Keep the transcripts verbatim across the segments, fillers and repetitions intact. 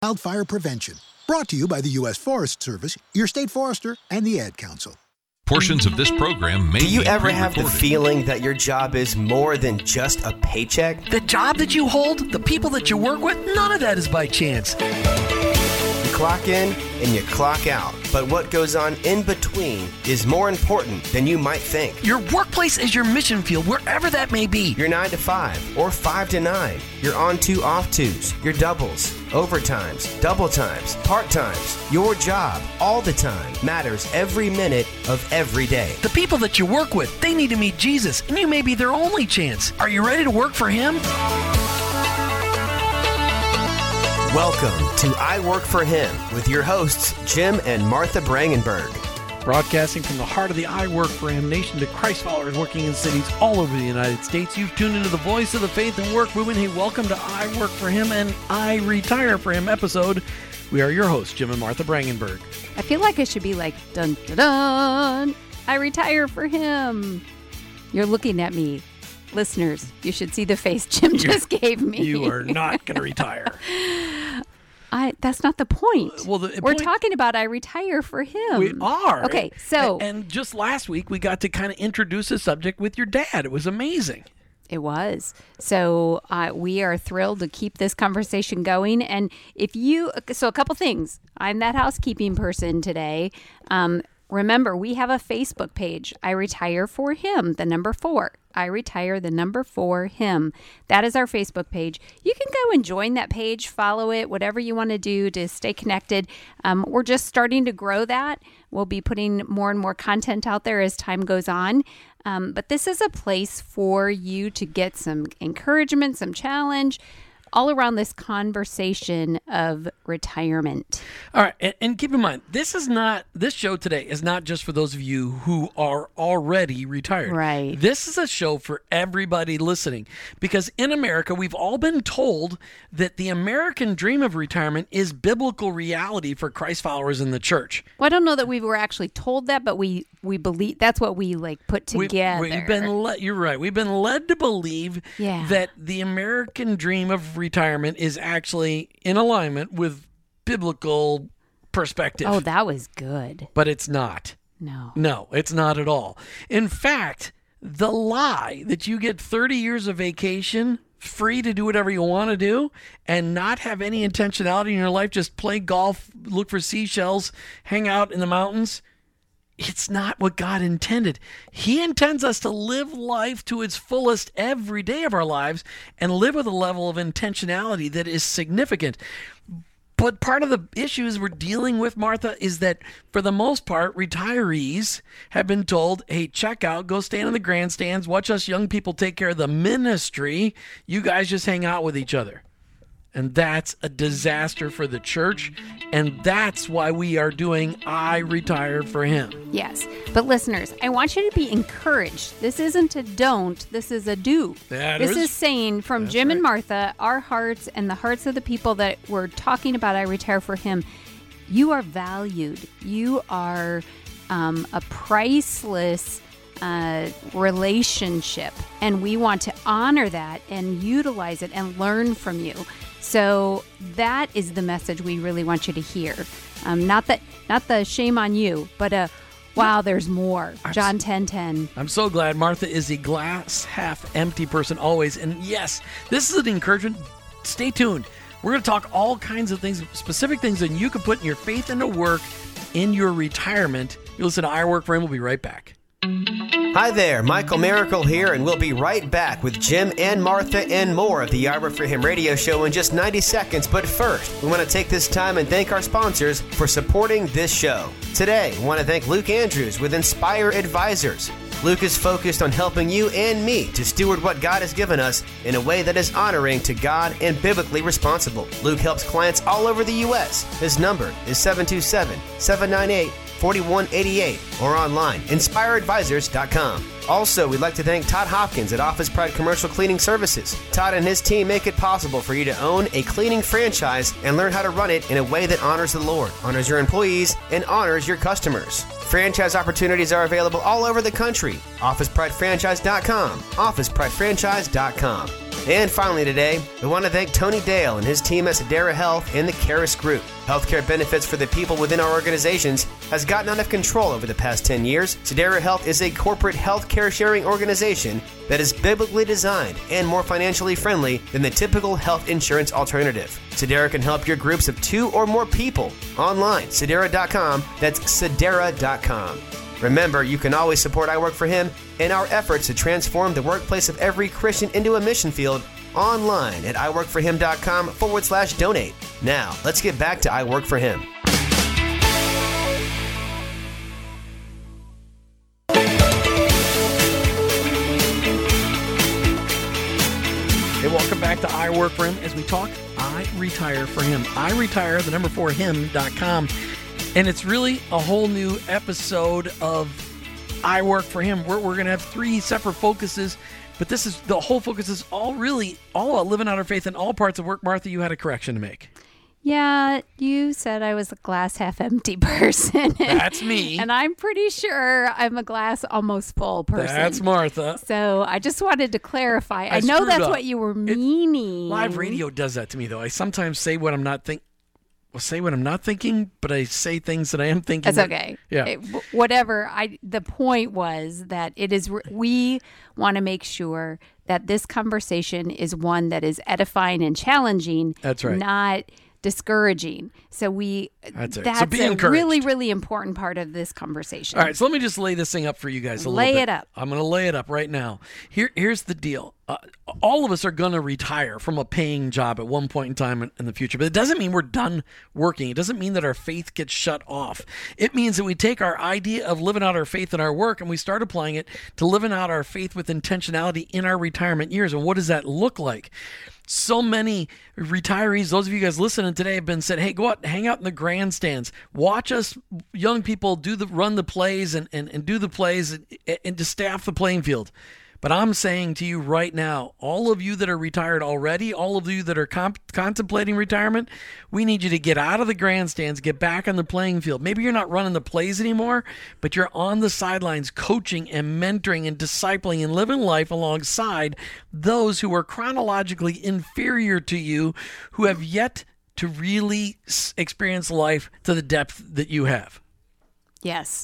Wildfire prevention. Brought to you by the U S Forest Service, your state forester, and the Ad Council. Portions of this program may Do you be ever have the pre-recorded. feeling that your job is more than just a paycheck? The job that you hold, the people that you work with, none of that is by chance. You clock in and you clock out, but what goes on in between is more important than you might think. Your workplace is your mission field, wherever that may be. Your nine to five or five to nine, your on two off twos, your doubles, overtimes, double times, part times, your job all the time matters every minute of every day. The people that you work with, they need to meet Jesus, and you may be their only chance. Are you ready to work for Him? Welcome to I Work for Him with your hosts, Jim and Martha Brangenberg. Broadcasting from the heart of the I Work for Him nation to Christ followers working in cities all over the United States. You've tuned into the voice of the faith and work movement. Hey, welcome to I Work for Him and I Retire for Him episode. We are your hosts, Jim and Martha Brangenberg. I feel like it should be like, dun, dun, dun, I retire for Him. You're looking at me. Listeners, you should see the face Jim just gave me. You are not going to retire. I. That's not the point. Well, the We're point- talking about I retire for Him. We are. Okay, so. And, and just last week, we got to kind of introduce the subject with your dad. It was amazing. It was. So uh, we are thrilled to keep this conversation going. And if you, so a couple things. I'm that housekeeping person today. Um, remember, we have a Facebook page. I retire for Him, the number four. I retire the number for Him. That is our Facebook page. You can go and join that page, follow it, whatever you want to do to stay connected. Um, we're just starting to grow that. We'll be putting more and more content out there as time goes on. Um, but this is a place for you to get some encouragement, some challenge, all around this conversation of retirement. All right, and, and keep in mind, this is not, this show today is not just for those of you who are already retired. Right. This is a show for everybody listening, because in America, we've all been told that the American dream of retirement is biblical reality for Christ followers in the church. Well, I don't know that we were actually told that, but we, we believe that's what we like put We- together. We've been led, you're right. We've been led to believe Yeah. that the American dream of retirement is actually in alignment with biblical perspective. Oh, that was good. But it's not. No. No, it's not at all. In fact, the lie that you get thirty years of vacation free to do whatever you want to do and not have any intentionality in your life, just play golf, look for seashells, hang out in the mountains, it's not what God intended. He intends us to live life to its fullest every day of our lives and live with a level of intentionality that is significant. But part of the issues we're dealing with, Martha, is that for the most part, retirees have been told, hey, check out, go stand in the grandstands, watch us young people take care of the ministry. You guys just hang out with each other. And that's a disaster for the church. And that's why we are doing I Retire for Him. Yes. But listeners, I want you to be encouraged. This isn't a don't, this is a do. That this is- is saying from That's Jim right. and Martha, our hearts and the hearts of the people that we're talking about I Retire for Him, you are valued. You are um, a priceless uh, relationship. And we want to honor that and utilize it and learn from you. So that is the message we really want you to hear. Um, not that, not the shame on you, but uh, wow, there's more. John ten ten. I'm so glad Martha is a glass half empty person always. And yes, this is an encouragement. Stay tuned. We're going to talk all kinds of things, specific things that you can put your faith into work in your retirement. You listen to I Work for Him. We'll be right back. Hi there, Michael Miracle here, and we'll be right back with Jim and Martha and more of the I Work for Him radio show in just ninety seconds. But first, we want to take this time and thank our sponsors for supporting this show. Today, we want to thank Luke Andrews with Inspire Advisors. Luke is focused on helping you and me to steward what God has given us in a way that is honoring to God and biblically responsible. Luke helps clients all over the U S. His number is seven two seven, seven nine eight, four one eight eight or online, inspire advisors dot com. Also, we'd like to thank Todd Hopkins at Office Pride Commercial Cleaning Services. Todd and his team make it possible for you to own a cleaning franchise and learn how to run it in a way that honors the Lord, honors your employees, and honors your customers. Franchise opportunities are available all over the country. office pride franchise dot com. office pride franchise dot com. And finally today, we want to thank Tony Dale and his team at Sedera Health and the Caris Group. Healthcare benefits for the people within our organizations has gotten out of control over the past ten years. Sedera Health is a corporate healthcare sharing organization that is biblically designed and more financially friendly than the typical health insurance alternative. Sedera can help your groups of two or more people online. Sedera dot com. That's Sedera dot com. Remember, you can always support I Work For Him in our efforts to transform the workplace of every Christian into a mission field online at iworkforhim.com forward slash donate. Now, let's get back to I Work For Him. Hey, welcome back to I Work For Him. As we talk, I retire for him. I retire, the number four, him dot com. And it's really a whole new episode of I Work For Him. We're, we're going to have three separate focuses, but this is the whole focus is all really all about living out our faith in all parts of work. Martha, you had a correction to make. Yeah, you said I was a glass half empty person. That's me. And I'm pretty sure I'm a glass almost full person. That's Martha. So I just wanted to clarify. I, I know that's up. what you were It, meaning. live radio does that to me, though. I sometimes say what I'm not thinking. Well, say what I'm not thinking, but I say things that I am thinking. That's that, okay. Yeah. It, whatever. I. The point was that it is. We want to make sure that this conversation is one that is edifying and challenging. That's right. Not discouraging. So we. That's it. That's So be a encouraged. really, really important part of this conversation. All right, so let me just lay this thing up for you guys a Lay little bit. it up. I'm going to lay it up right now. Here, here's the deal. Uh, all of us are going to retire from a paying job at one point in time in, in the future, but it doesn't mean we're done working. It doesn't mean that our faith gets shut off. It means that we take our idea of living out our faith in our work and we start applying it to living out our faith with intentionality in our retirement years. And what does that look like? So many retirees, those of you guys listening today, have been said, hey, go out, hang out in the grandstands, watch us young people do the run the plays and, and, and do the plays and, and to staff the playing field. But I'm saying to you right now, all of you that are retired already, all of you that are comp- contemplating retirement, we need you to get out of the grandstands, get back on the playing field. Maybe you're not running the plays anymore, but you're on the sidelines coaching and mentoring and discipling and living life alongside those who are chronologically inferior to you, who have yet to really experience life to the depth that you have. Yes.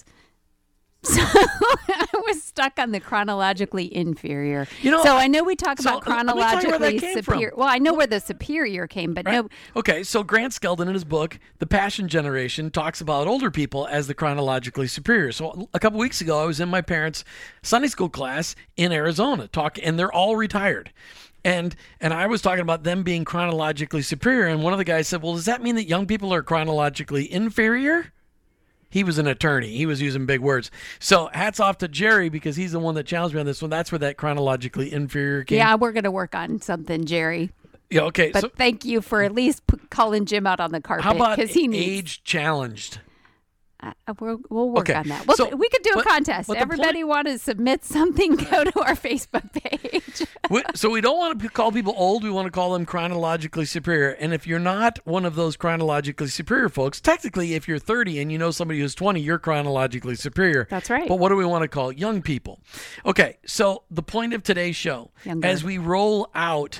So I was stuck on the chronologically inferior. You know, so I know we talk so about let me tell you where that chronologically came superior. from. Well, I know where the superior came, but Right? no. Okay, so Grant Skeldon in his book, The Passion Generation, talks about older people as the chronologically superior. So a couple weeks ago, I was in my parents' Sunday school class in Arizona, talk, and they're all retired. And and I was talking about them being chronologically superior, and one of the guys said, well, does that mean that young people are chronologically inferior? He was an attorney. He was using big words. So hats off to Jerry because he's the one that challenged me on this one. That's where that chronologically inferior came. Yeah, we're going to work on something, Jerry. Yeah, okay. But so thank you for at least p- calling Jim out on the carpet. how about he needs, age challenged? Uh, we'll, we'll work Okay, on that. We'll, so- we could do a but- contest. but the Everybody point- want to submit something, go to our Facebook page. We- so we don't want to call people old. We want to call them chronologically superior. And if you're not one of those chronologically superior folks, technically, if you're thirty and you know somebody who's twenty, you're chronologically superior. That's right. But what do we want to call young people? Okay, so the point of today's show, Younger. as we roll out,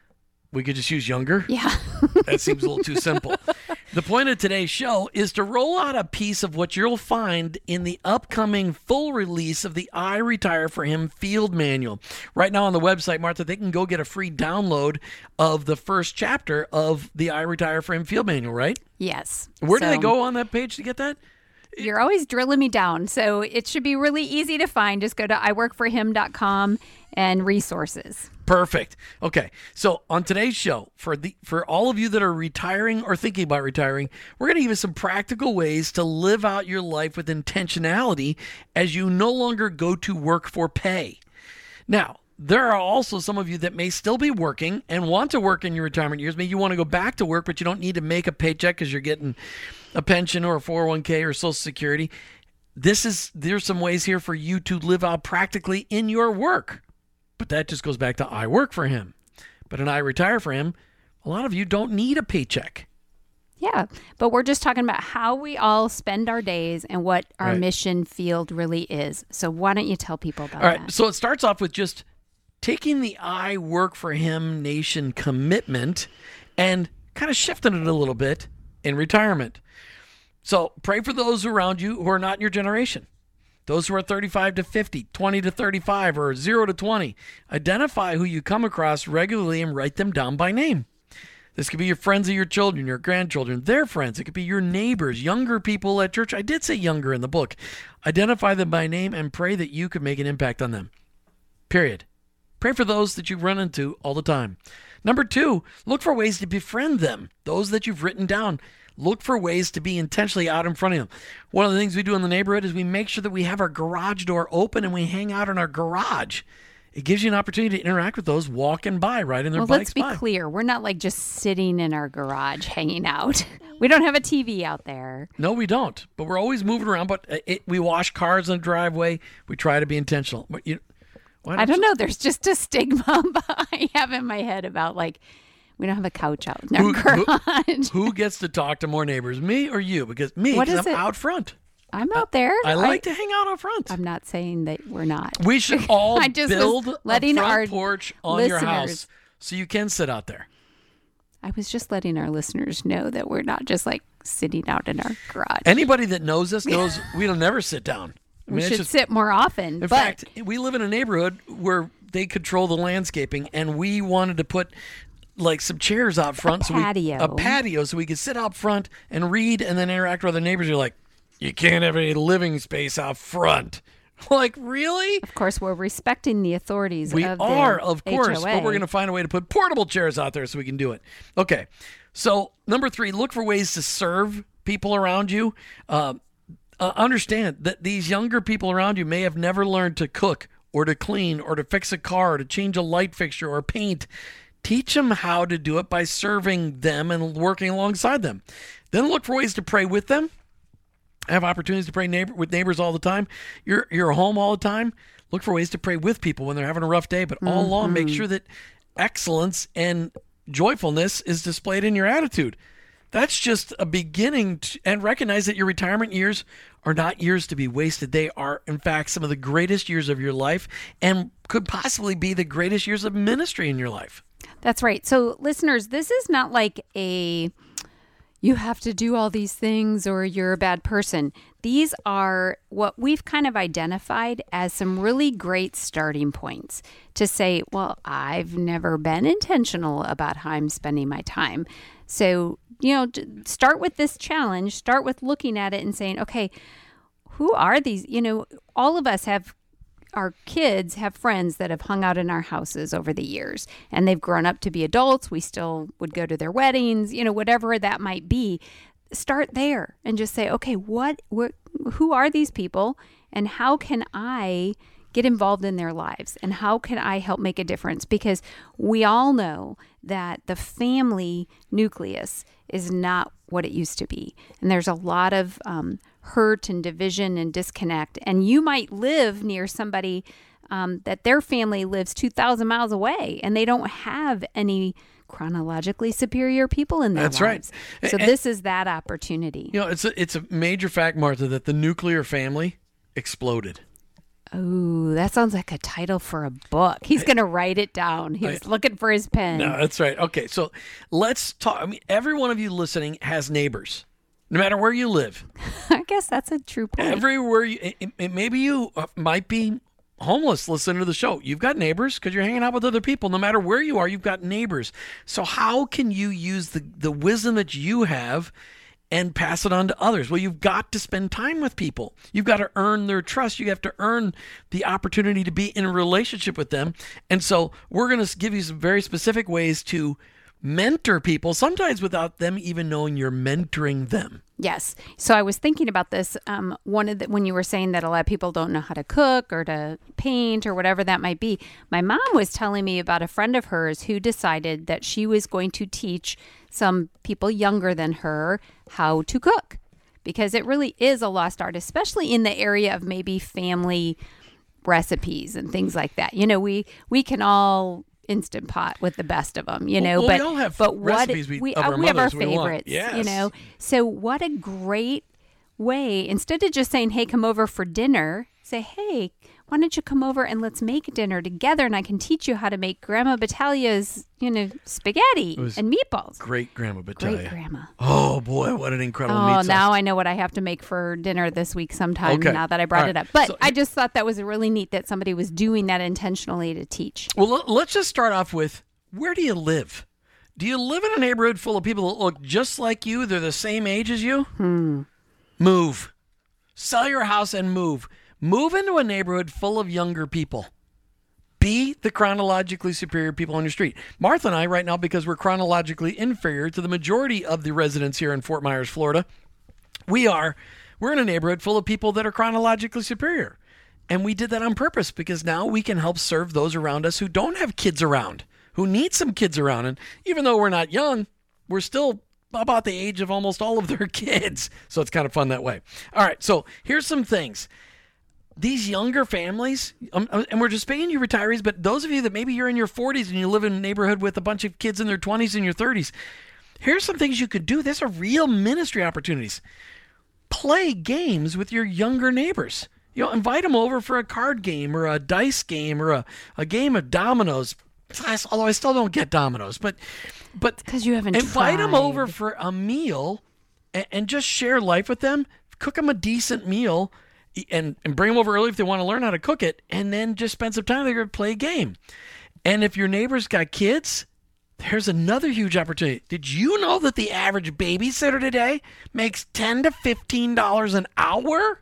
we could just use younger. Yeah. That seems a little too simple. The point of today's show is to roll out a piece of what you'll find in the upcoming full release of the I Retire For Him field manual. Right now on the website, Martha, they can go get a free download of the first chapter of the I Retire For Him field manual, right? Yes. Where do So- they go on that page to get that? You're always drilling me down. So it should be really easy to find. Just go to i work for him dot com and resources. Perfect. Okay. So on today's show, for the for all of you that are retiring or thinking about retiring, we're going to give you some practical ways to live out your life with intentionality as you no longer go to work for pay. Now, there are also some of you that may still be working and want to work in your retirement years. Maybe you want to go back to work, but you don't need to make a paycheck because you're getting a pension or a four oh one k or Social Security. This is there's some ways here for you to live out practically in your work. But that just goes back to I work for him. But in I retire for him, a lot of you don't need a paycheck. Yeah, but we're just talking about how we all spend our days and what our Right. mission field really is. So why don't you tell people about All right. that? So it starts off with just taking the I work for him nation commitment and kind of shifting it a little bit in retirement. So pray for those around you who are not in your generation. Those who are thirty-five to fifty, twenty to thirty-five, or zero to twenty. Identify who you come across regularly and write them down by name. This could be your friends of your children, your grandchildren, their friends. It could be your neighbors, younger people at church. I did say younger in the book. Identify them by name and pray that you could make an impact on them. Period. Pray for those that you run into all the time. Number two, look for ways to befriend them. Those that you've written down. Look for ways to be intentionally out in front of them. One of the things we do in the neighborhood is we make sure that we have our garage door open and we hang out in our garage. It gives you an opportunity to interact with those walking by, riding their well, bikes by. Let's be clear. We're not like just sitting in our garage hanging out. We don't have a T V out there. No, we don't. But we're always moving around. But it, we wash cars in the driveway. We try to be intentional. But you, why I don't know. There's just a stigma I have in my head about like, we don't have a couch out in our who, garage. Who, who gets to talk to more neighbors, me or you? Because me, because I'm it? out front. I'm out there. I, I like I, to hang out out front. I'm not saying that we're not. We should all I just build letting a front our porch on listeners, your house so you can sit out there. I was just letting our listeners know that we're not just like sitting out in our garage. Anybody that knows us knows we don't never sit down. I mean, we should just, sit more often. In but, fact, we live in a neighborhood where they control the landscaping, and we wanted to put like some chairs out front. A so patio. We, a patio so we could sit out front and read and then interact with other neighbors. You're like, you can't have any living space out front. Like, really? Of course, we're respecting the authorities we of are, the of course, H O A. but we're going to find a way to put portable chairs out there so we can do it. Okay, so number three, look for ways to serve people around you. Uh, uh, understand that these younger people around you may have never learned to cook or to clean or to fix a car or to change a light fixture or paint. Teach them how to do it by serving them and working alongside them. Then look for ways to pray with them. Have opportunities to pray neighbor, with neighbors all the time. You're you're home all the time. Look for ways to pray with people when they're having a rough day. But all mm-hmm. along, make sure that excellence and joyfulness is displayed in your attitude. That's just a beginning. To, and recognize that your retirement years are not years to be wasted. They are, in fact, some of the greatest years of your life and could possibly be the greatest years of ministry in your life. That's right. So, listeners, this is not like a... you have to do all these things or you're a bad person. These are what we've kind of identified as some really great starting points to say, well, I've never been intentional about how I'm spending my time. So, you know, start with this challenge, start with looking at it and saying, okay, who are these? You know, all of us have our kids have friends that have hung out in our houses over the years and they've grown up to be adults. We still would go to their weddings, you know, whatever that might be. Start there and just say, okay, what, what, who are these people and how can I get involved in their lives and how can I help make a difference? Because we all know that the family nucleus is not what it used to be. And there's a lot of um, hurt and division and disconnect. And you might live near somebody um, that their family lives two thousand miles away and they don't have any chronologically superior people in their That's lives. Right. So and, this is that opportunity. You know, it's a, it's a major fact, Martha, that the nuclear family exploded. Oh, that sounds like a title for a book. He's going to write it down. He's I, looking for his pen. No, that's right. Okay, so let's talk. I mean, every one of you listening has neighbors, no matter where you live. I guess that's a true point. Everywhere you, it, it, maybe you might be homeless listening to the show. You've got neighbors because you're hanging out with other people. No matter where you are, you've got neighbors. So how can you use the, the wisdom that you have and pass it on to others? Well, you've got to spend time with people. You've got to earn their trust. You have to earn the opportunity to be in a relationship with them. And so we're going to give you some very specific ways to mentor people, sometimes without them even knowing you're mentoring them. Yes. So I was thinking about this um, one of the, when you were saying that a lot of people don't know how to cook or to paint or whatever that might be. My mom was telling me about a friend of hers who decided that she was going to teach some people younger than her how to cook because it really is a lost art, especially in the area of maybe family recipes and things like that. You know, we we can all Instant Pot with the best of them, you know, well, but, we all have but what recipes we, we, of uh, our we have our mothers we want. favorites, Yes. you know, so what a great way, instead of just saying, hey, come over for dinner, say, hey, why don't you come over and let's make dinner together, and I can teach you how to make Grandma Battalia's, you know, spaghetti and meatballs. Great Grandma Battalia. Great Grandma. Oh, boy, what an incredible Oh, meat sauce. now I know what I have to make for dinner this week sometime, Okay. now that I brought All it right. up. But So- I just thought that was really neat that somebody was doing that intentionally to teach. Well, l- let's just start off with, where do you live? Do you live in a neighborhood full of people that look just like you? They're the same age as you? Hmm. Move. Sell your house and move. Move into a neighborhood full of younger people. Be the chronologically superior people on your street. Martha and I, right now, because we're chronologically inferior to the majority of the residents here in Fort Myers, Florida, we are, we're in a neighborhood full of people that are chronologically superior. And we did that on purpose because now we can help serve those around us who don't have kids around, who need some kids around. And even though we're not young, we're still about the age of almost all of their kids. So it's kind of fun that way. All right, so here's some things. These younger families, um, and we're just paying you retirees, but those of you that maybe you're in your forties and you live in a neighborhood with a bunch of kids in their twenties and your thirties, here's some things you could do. These are real ministry opportunities. Play games with your younger neighbors. You know, invite them over for a card game or a dice game or a, a game of dominoes. Although I still don't get dominoes, but but because you haven't invite them tried. over for a meal and, and just share life with them. Cook them a decent meal and, and bring them over early if they want to learn how to cook it, and then just spend some time together and play a game. And if your neighbor's got kids, there's another huge opportunity. Did you know that the average babysitter today makes ten to fifteen dollars an hour?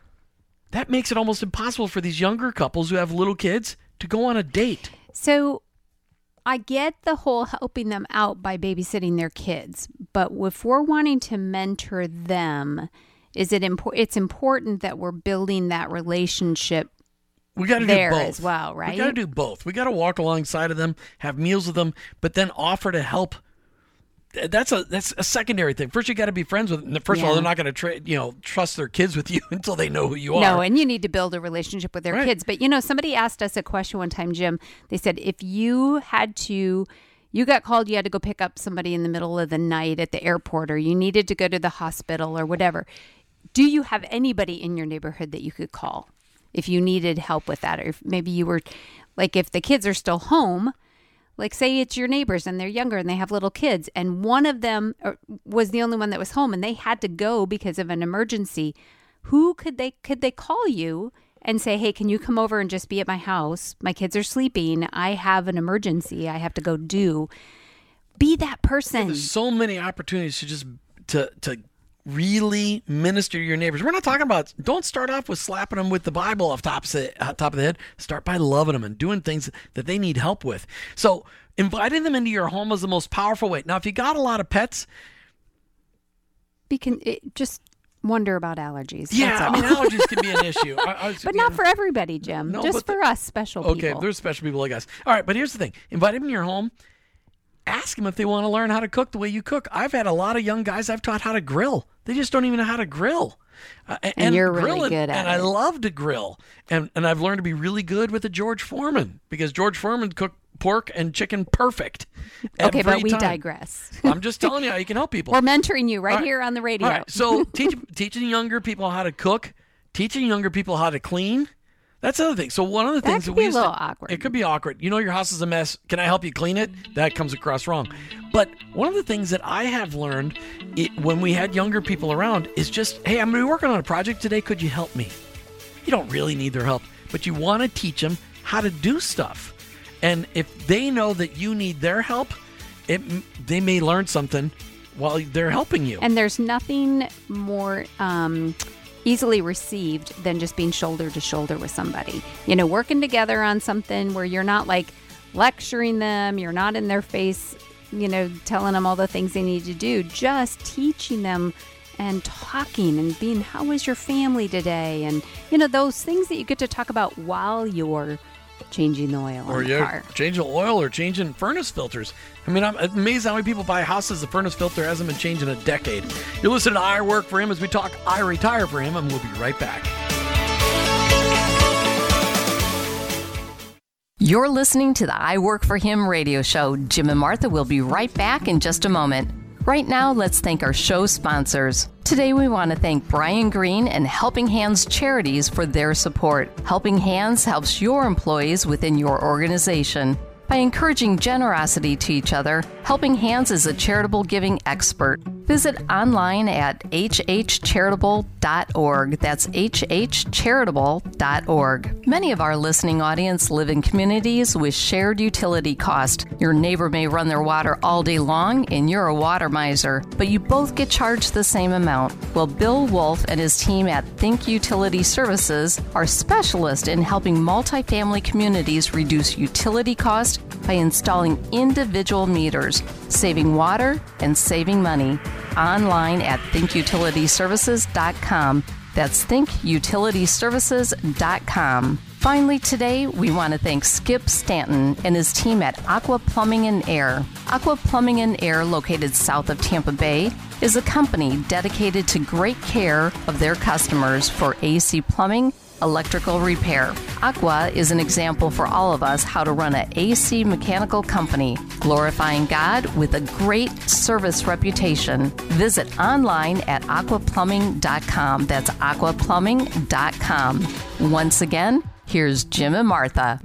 That makes it almost impossible for these younger couples who have little kids to go on a date. So I get the whole helping them out by babysitting their kids, but if we're wanting to mentor them, is it impo- it's important that we're building that relationship We got to do there both as well, right? We got to do both. We got to walk alongside of them, have meals with them, but then offer to help. That's a that's a secondary thing. First, you got to be friends with them. First of all, Yeah. they're not going to tra- you know trust their kids with you until they know who you are. No, and you need to build a relationship with their Right. kids. But, you know, somebody asked us a question one time, Jim. They said, if you had to, you got called, you had to go pick up somebody in the middle of the night at the airport, or you needed to go to the hospital or whatever, do you have anybody in your neighborhood that you could call if you needed help with that? Or if maybe you were, like, if the kids are still home, like, say it's your neighbors and they're younger and they have little kids, and one of them was the only one that was home and they had to go because of an emergency. Who could they could they call you and say, hey, can you come over and just be at my house? My kids are sleeping. I have an emergency. I have to go do. Be that person. There's so many opportunities to just to to really minister to your neighbors. We're not talking about, don't start off with slapping them with the Bible off top of the, top of the head. Start by loving them and doing things that they need help with. So inviting them into your home is the most powerful way. Now, if you got a lot of pets, Be con- it, just wonder about allergies. yeah, That's I all. mean, allergies can be an issue. I, I was- but you not know, for everybody, Jim. No, just but for us special Okay, people. there's special people like us. All right, but here's the thing. Invite them in your home. Ask them if they want to learn how to cook the way you cook. I've had a lot of young guys I've taught how to grill. They just don't even know how to grill. Uh, and, And you're really grilling- good at And I it. love to grill. And and I've learned to be really good with a George Foreman because George Foreman cooked pork and chicken perfect. Okay, but every we time. digress. I'm just telling you how you can help people. We're mentoring you right All right. here on the radio. All right, so teach, teaching younger people how to cook, teaching younger people how to clean. That's the other thing. So one of the That things could that we be a used to- little awkward. It could be awkward. You know, your house is a mess. Can I help you clean it? That comes across wrong. But one of the things that I have learned it, when we had younger people around is just, hey, I'm going to be working on a project today. Could you help me? You don't really need their help, but you want to teach them how to do stuff. And if they know that you need their help, it, they may learn something while they're helping you. And there's nothing more um, easily received than just being shoulder to shoulder with somebody. You know, working together on something where you're not like lecturing them, you're not in their face, you know, telling them all the things they need to do, just teaching them and talking and being, how was your family today? And, you know, those things that you get to talk about while you're changing the oil Or on the you're car. changing oil or changing furnace filters. I mean, I'm amazed how many people buy houses. The furnace filter hasn't been changed in a decade. You're listening to I Work For Him as we talk I Retire For Him, and we'll be right back. You're listening to the I Work For Him radio show. Jim and Martha will be right back in just a moment. Right now, let's thank our show sponsors. Today, we want to thank Brian Green and Helping Hands Charities for their support. Helping Hands helps your employees within your organization. By encouraging generosity to each other, Helping Hands is a charitable giving expert. Visit online at h h charitable dot org. That's h h charitable dot org. Many of our listening audience live in communities with shared utility cost. Your neighbor may run their water all day long and you're a water miser, but you both get charged the same amount. Well, Bill Wolf and his team at Think Utility Services are specialists in helping multifamily communities reduce utility cost by installing individual meters, saving water and saving money. Online at think utility services dot com. That's think utility services dot com. Finally, today, we want to thank Skip Stanton and his team at Aqua Plumbing and Air. Aqua Plumbing and Air, located south of Tampa Bay, is a company dedicated to great care of their customers for A C plumbing, electrical repair. Aqua is an example for all of us how to run an A C mechanical company, glorifying God with a great service reputation. Visit online at aqua plumbing dot com. That's aqua plumbing dot com. Once again, here's Jim and Martha.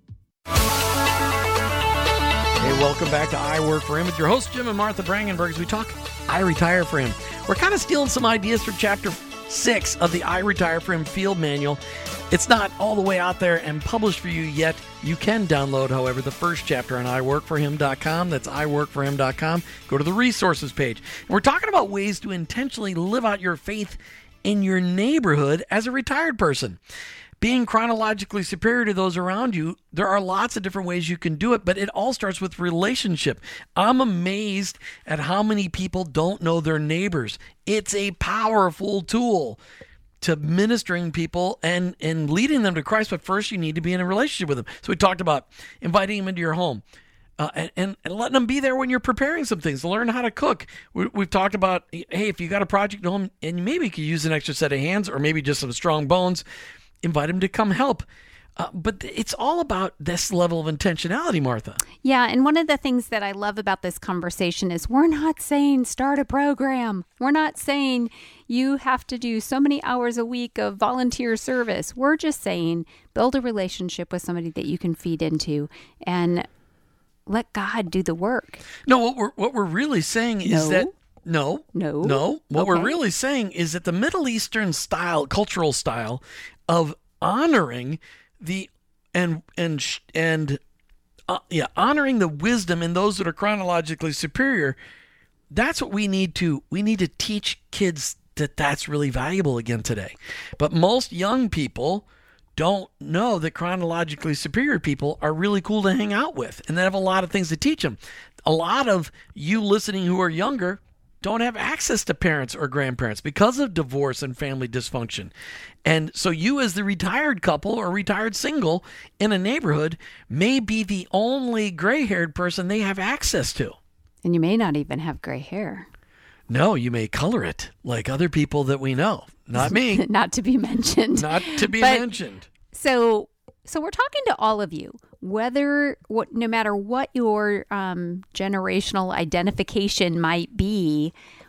Hey, welcome back to I Work for Him with your host, Jim and Martha Brangenberg, as we talk I Retire for Him. We're kind of stealing some ideas from chapter six of the I Retire for Him field manual. It's not all the way out there and published for you yet. You can download, however, the first chapter on i work for him dot com. That's i work for him dot com. Go to the resources page. And we're talking about ways to intentionally live out your faith in your neighborhood as a retired person. Being chronologically superior to those around you, there are lots of different ways you can do it, but it all starts with relationship. I'm amazed at how many people don't know their neighbors. It's a powerful tool to ministering people and, and leading them to Christ, but first you need to be in a relationship with them. So we talked about inviting them into your home. Uh, and, and, and letting them be there when you're preparing some things, to learn how to cook. We, we've talked about, hey, if you got a project at home and maybe you could use an extra set of hands or maybe just some strong bones, invite them to come help. Uh, but it's all about this level of intentionality, Martha. Yeah, and one of the things that I love about this conversation is we're not saying start a program. We're not saying you have to do so many hours a week of volunteer service. We're just saying build a relationship with somebody that you can feed into and let God do the work. No, what we're what we're really saying is No. that no, No. no. What Okay. we're really saying is that the Middle Eastern style, cultural style of honoring the and and sh- and uh, yeah, honoring the wisdom in those that are chronologically superior. That's what we need to we need to teach kids that that's really valuable again today. But most young people don't know that chronologically superior people are really cool to hang out with, and they have a lot of things to teach them. A lot of you listening who are younger don't have access to parents or grandparents because of divorce and family dysfunction. And so you, as the retired couple or retired single in a neighborhood, may be the only gray-haired person they have access to. And you may not even have gray hair. No, you may color it like other people that we know. Not me. Not to be mentioned. Not to be But- mentioned. So, so we're talking to all of you, whether what, no matter what your um, generational identification might be,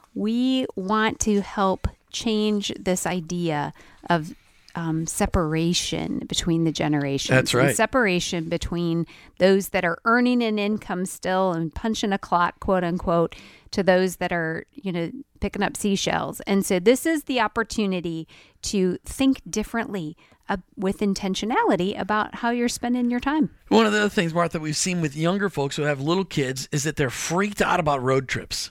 we want to help change this idea of um, separation between the generations. That's right. And separation between those that are earning an income still and punching a clock, quote unquote, to those that are, you know, picking up seashells. And so this is the opportunity to think differently uh, with intentionality about how you're spending your time. One of the other things, Martha, we've seen with younger folks who have little kids is that they're freaked out about road trips.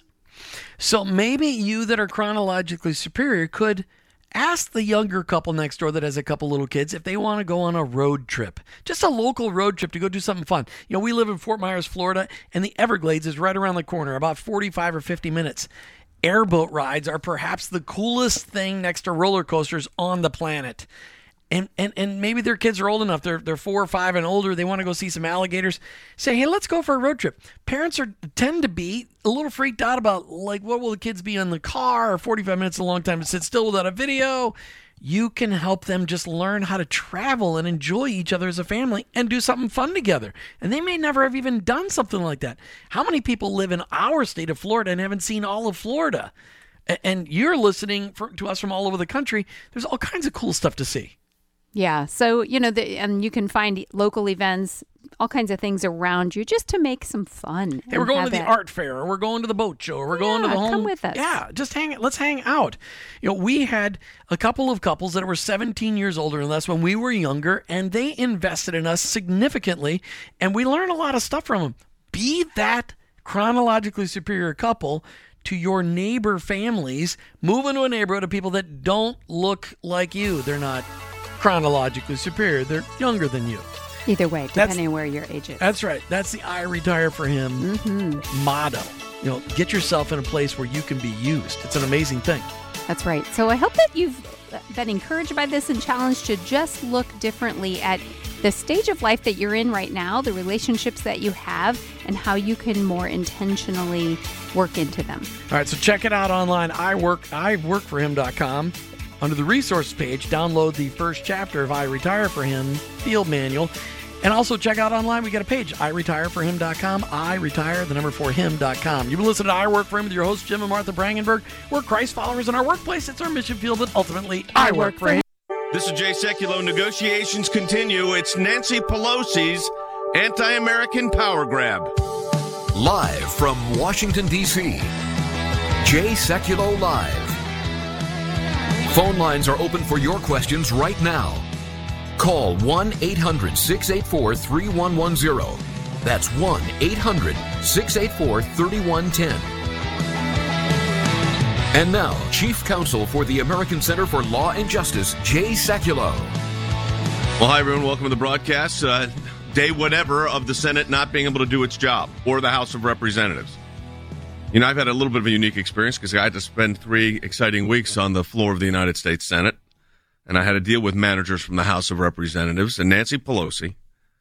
So maybe you that are chronologically superior could ask the younger couple next door that has a couple little kids if they want to go on a road trip, just a local road trip to go do something fun. You know, we live in Fort Myers, Florida, and the Everglades is right around the corner, about forty-five or fifty minutes. Airboat rides are perhaps the coolest thing next to roller coasters on the planet. And, and and maybe their kids are old enough, they're they're four or five and older, they want to go see some alligators. Say, hey, let's go for a road trip. Parents are tend to be a little freaked out about, like, what will the kids be in the car, or forty-five minutes is a long time to sit still without a video. You can help them just learn how to travel and enjoy each other as a family and do something fun together. And they may never have even done something like that. How many people live in our state of Florida and haven't seen all of Florida? And you're listening for, to us from all over the country. There's all kinds of cool stuff to see. Yeah. So, you know, the, and you can find local events, all kinds of things around you just to make some fun. Hey, we're going to the it. art fair, or we're going to the boat show, or we're yeah, going to the home. Come with us. Yeah, just hang. Let's hang out. You know, we had a couple of couples that were seventeen years older than us when we were younger, and they invested in us significantly, and we learned a lot of stuff from them. Be that chronologically superior couple to your neighbor families. Move into a neighborhood of people that don't look like you. They're not chronologically superior. They're younger than you. Either way, depending on where your age is. That's right. That's the I Retire For Him mm-hmm. motto. You know, get yourself in a place where you can be used. It's an amazing thing. That's right. So I hope that you've been encouraged by this and challenged to just look differently at the stage of life that you're in right now, the relationships that you have, and how you can more intentionally work into them. All right, so check it out online. I work, I work for him dot com. Under the resources page, download the first chapter of I Retire For Him field manual. And also check out online, we got a page, I retire for him dot com. I retire, the number for him dot com. You've been listening to I Work For Him with your hosts, Jim and Martha Brangenberg. We're Christ followers in our workplace. It's our mission field, but ultimately, I, I work, work for him. This is Jay Sekulow. Negotiations continue. It's Nancy Pelosi's anti-American power grab. Live from Washington, D C, Jay Sekulow Live. Phone lines are open for your questions right now. Call one eight hundred six eight four three one one zero. That's one eight hundred six eight four three one one zero. And now, Chief Counsel for the American Center for Law and Justice, Jay Sekulow. Well, hi, everyone. Welcome to the broadcast. Uh, day whatever of the Senate not being able to do its job, or the House of Representatives. You know, I've had a little bit of a unique experience because I had to spend three exciting weeks on the floor of the United States Senate. And I had to deal with managers from the House of Representatives and Nancy Pelosi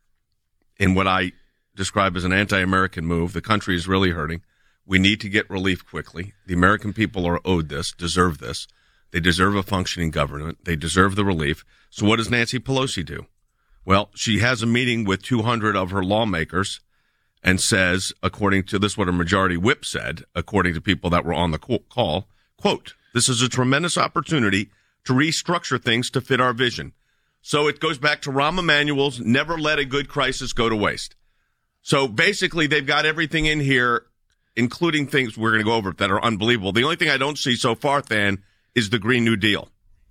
in what I describe as an anti-American move. The country is really hurting. We need to get relief quickly. The American people are owed this, deserve this. They deserve a functioning government. They deserve the relief. So what does Nancy Pelosi do? Well, she has a meeting with two hundred of her lawmakers and says, according to this, what her majority whip said, according to people that were on the call, quote, "This is a tremendous opportunity to restructure things to fit our vision." So it goes back to Rahm Emanuel's never let a good crisis go to waste. So basically, they've got everything in here, including things we're going to go over that are unbelievable. The only thing I don't see so far, Than, is the Green New Deal.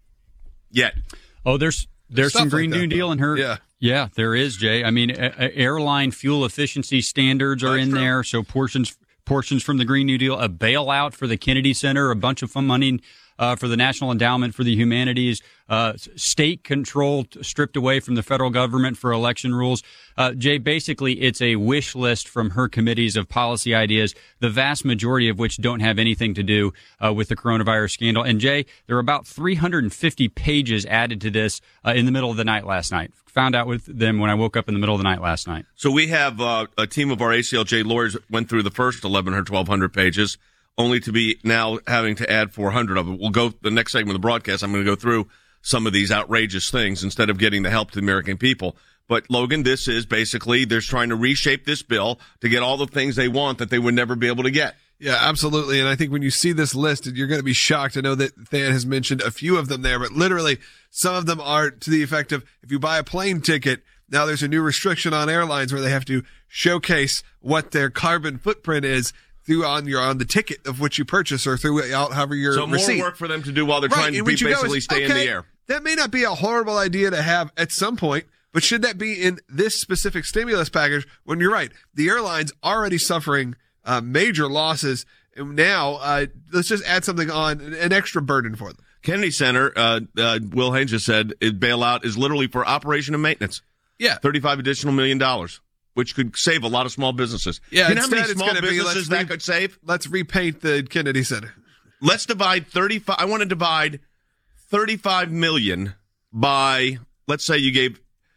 Yet. Oh, there's there's Stuff some Green like that, New Deal in her. Yeah. Yeah, there is, Jay. I mean, a, a airline fuel efficiency standards are That's in true. there. So portions portions from the Green New Deal, a bailout for the Kennedy Center, a bunch of fun money uh, for the National Endowment for the Humanities, uh, state control stripped away from the federal government for election rules. Uh, Jay, basically, it's a wish list from her committees of policy ideas, the vast majority of which don't have anything to do uh, with the coronavirus scandal. And, Jay, there are about three hundred fifty pages added to this uh, in the middle of the night last night. Found out with them when I woke up in the middle of the night last night. So we have uh, a team of our A C L J lawyers went through the first eleven hundred, twelve hundred pages, only to be now having to add four hundred of it. We'll go the next segment of the broadcast. I'm going to go through some of these outrageous things instead of getting the help to the American people. But, Logan, this is basically they're trying to reshape this bill to get all the things they want that they would never be able to get. Yeah, absolutely. And I think when you see this list, you're going to be shocked to know that Than has mentioned a few of them there, but literally some of them are to the effect of if you buy a plane ticket, now there's a new restriction on airlines where they have to showcase what their carbon footprint is through on your on the ticket of which you purchase or through out however your So receipt. more work for them to do while they're Right, trying to and be what you go basically is, stay in okay, the air. That may not be a horrible idea to have at some point, but should that be in this specific stimulus package when you're right, the airline's already suffering uh, major losses, and now uh, let's just add something on, an extra burden for them. Kennedy Center, uh, uh, Will Haynes just said, it bailout is literally for operation and maintenance. Yeah. thirty-five additional million dollars, which could save a lot of small businesses. Yeah, you know how instead many it's small gonna be, businesses let's that re- could save? Let's repaint the Kennedy Center. Let's divide thirty-five. I want to divide thirty-five million by, let's say you gave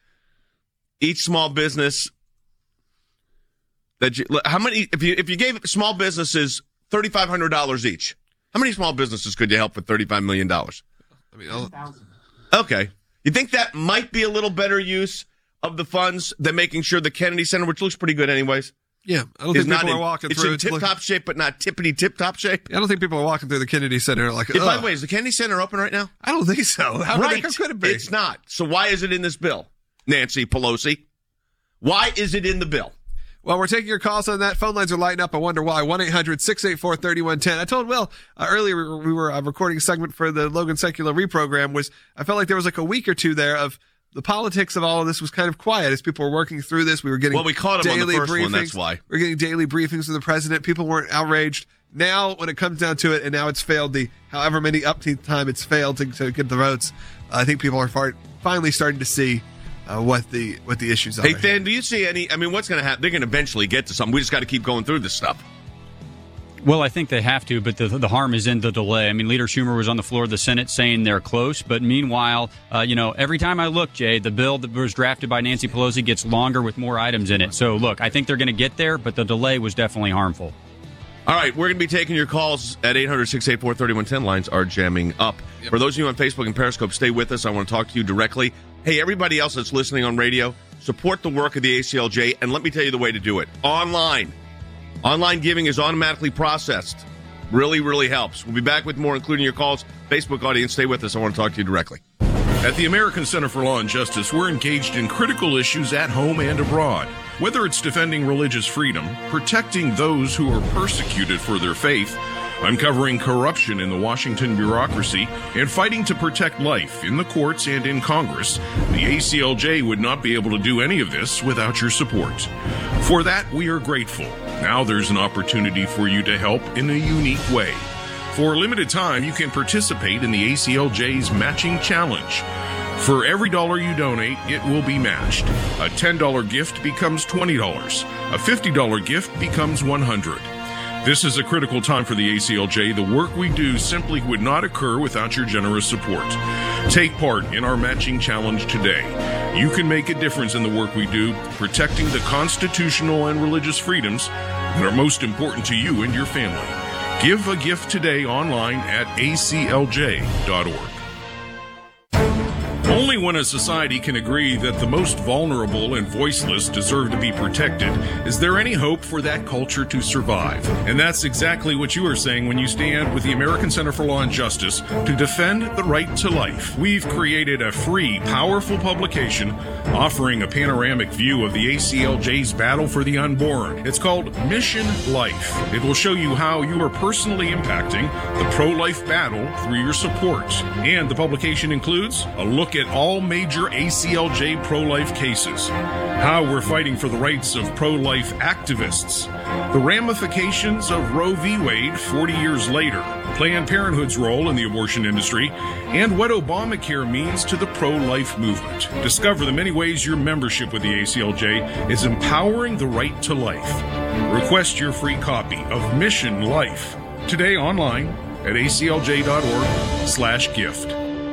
each small business that you, how many, if you if you gave small businesses thirty-five hundred dollars each, how many small businesses could you help with thirty-five million dollars? I mean, I'll, okay. You think that might be a little better use of the funds than making sure the Kennedy Center, which looks pretty good anyways, yeah, I don't is think not people in, are walking it's through. in tip-top shape, but not tippity-tip-top shape? I don't think people are walking through the Kennedy Center like, Hey, by the way, is the Kennedy Center open right now? I don't think so. How right. how could it be? It's not. So why is it in this bill, Nancy Pelosi? Why is it in the bill? Well, we're taking your calls on that. Phone lines are lighting up. I wonder why. one eight hundred six eight four three one one zero. I told Will uh, earlier we were, we were uh, recording a segment for the Logan Secular reprogram. Was I felt like there was like a week or two there of the politics of all of this was kind of quiet as people were working through this. We were getting well, we caught him on the daily first briefings. one. That's why we we're getting daily briefings from the president. People weren't outraged. Now, when it comes down to it, and now it's failed the however many upteenth time it's failed to, to get the votes. Uh, I think people are far, finally starting to see. Uh, what the what the issues are. Hey, Than, do you see any? I mean, what's going to happen? They're going to eventually get to something. We just got to keep going through this stuff. Well, I think they have to, but the the harm is in the delay. I mean, Leader Schumer was on the floor of the Senate saying they're close, but meanwhile, uh, you know, every time I look, Jay, the bill that was drafted by Nancy Pelosi gets longer with more items in it. So, look, I think they're going to get there, but the delay was definitely harmful. All right, we're going to be taking your calls at eight hundred six eight four three one one zero. Lines are jamming up. Yep. For those of you on Facebook and Periscope, stay with us. I want to talk to you directly. Hey, everybody else that's listening on radio, support the work of the A C L J, and let me tell you the way to do it. Online. Online giving is automatically processed. Really, really helps. We'll be back with more, including your calls. Facebook audience, stay with us. I want to talk to you directly. At the American Center for Law and Justice, we're engaged in critical issues at home and abroad. Whether it's defending religious freedom, protecting those who are persecuted for their faith, uncovering corruption in the Washington bureaucracy, and fighting to protect life in the courts and in Congress, the A C L J would not be able to do any of this without your support. For that, we are grateful. Now there's an opportunity for you to help in a unique way. For a limited time, you can participate in the A C L J's Matching Challenge. For every dollar you donate, it will be matched. A ten dollars gift becomes twenty dollars. A fifty dollars gift becomes one hundred dollars. This is a critical time for the A C L J. The work we do simply would not occur without your generous support. Take part in our matching challenge today. You can make a difference in the work we do, protecting the constitutional and religious freedoms that are most important to you and your family. Give a gift today online at A C L J dot org. Only when a society can agree that the most vulnerable and voiceless deserve to be protected is there any hope for that culture to survive. And that's exactly what you are saying when you stand with the American Center for Law and Justice to defend the right to life. We've created a free, powerful publication offering a panoramic view of the A C L J's battle for the unborn. It's called Mission Life. It will show you how you are personally impacting the pro-life battle through your support. And the publication includes a look at all major A C L J pro-life cases, how we're fighting for the rights of pro-life activists, the ramifications of Roe v. Wade forty years later, Planned Parenthood's role in the abortion industry, and what Obamacare means to the pro-life movement. Discover the many ways your membership with the A C L J is empowering the right to life. Request your free copy of Mission Life today online at A C L J dot org slash gift.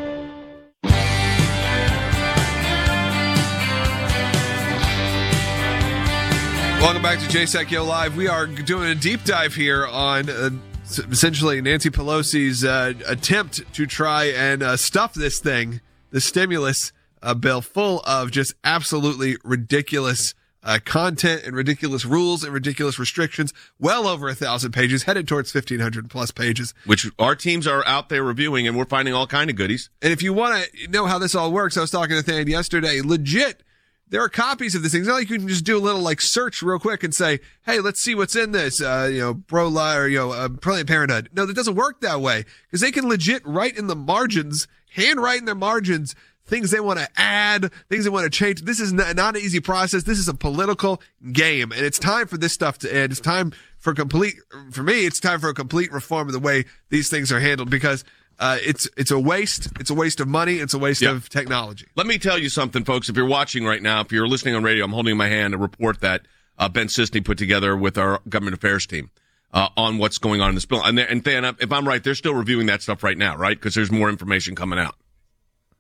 Welcome back to Jay Secchio Live. We are doing a deep dive here on uh, essentially Nancy Pelosi's uh, attempt to try and uh, stuff this thing, the stimulus uh, bill, full of just absolutely ridiculous uh, content and ridiculous rules and ridiculous restrictions. Well over a thousand pages, headed towards fifteen hundred plus pages. Which our teams are out there reviewing, and we're finding all kind of goodies. And if you want to know how this all works, I was talking to Than yesterday. Legit. There are copies of this thing. It's not like you can just do a little like search real quick and say, hey, let's see what's in this, uh, you know, pro-life or, you know, uh, Planned Parenthood. No, that doesn't work that way because they can legit write in the margins, handwrite in their margins, things they want to add, things they want to change. This is not, not an easy process. This is a political game, and it's time for this stuff to end. It's time for complete, for me, it's time for a complete reform of the way these things are handled because Uh, it's it's a waste. It's a waste of money. It's a waste yep. of technology. Let me tell you something, folks. If you're watching right now, if you're listening on radio, I'm holding in my hand a report that uh, Ben Sisney put together with our government affairs team uh, on what's going on in this bill. And, and Than, if I'm right, they're still reviewing that stuff right now, right? Because there's more information coming out.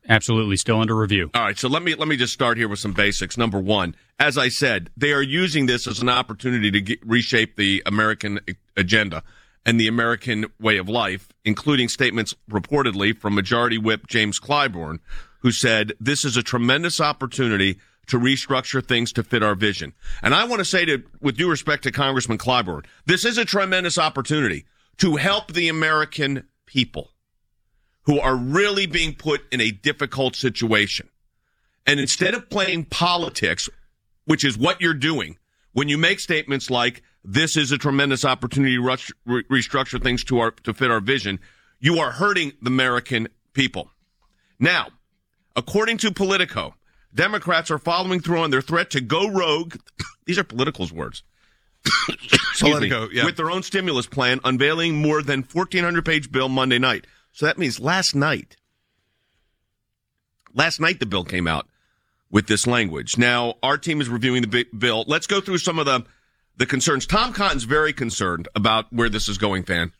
absolutely still under review. All right, so let me let me just start here with some basics. Number one, as I said, they are using this as an opportunity to get, reshape the American agenda and the American way of life, including statements reportedly from Majority Whip James Clyburn, who said, this is a tremendous opportunity to restructure things to fit our vision. And I want to say, to, with due respect to Congressman Clyburn, this is a tremendous opportunity to help the American people who are really being put in a difficult situation. And instead of playing politics, which is what you're doing, when you make statements like, this is a tremendous opportunity to rush, re- restructure things to our to fit our vision, you are hurting the American people. Now, according to Politico, Democrats are following through on their threat to go rogue. These are Politico's words. Politico, me, yeah. With their own stimulus plan, unveiling more than fourteen hundred page bill Monday night. So that means last night. Last night the bill came out with this language. Now, our team is reviewing the bill. Let's go through some of the, the concerns. Tom Cotton's very concerned about where this is going, Fan.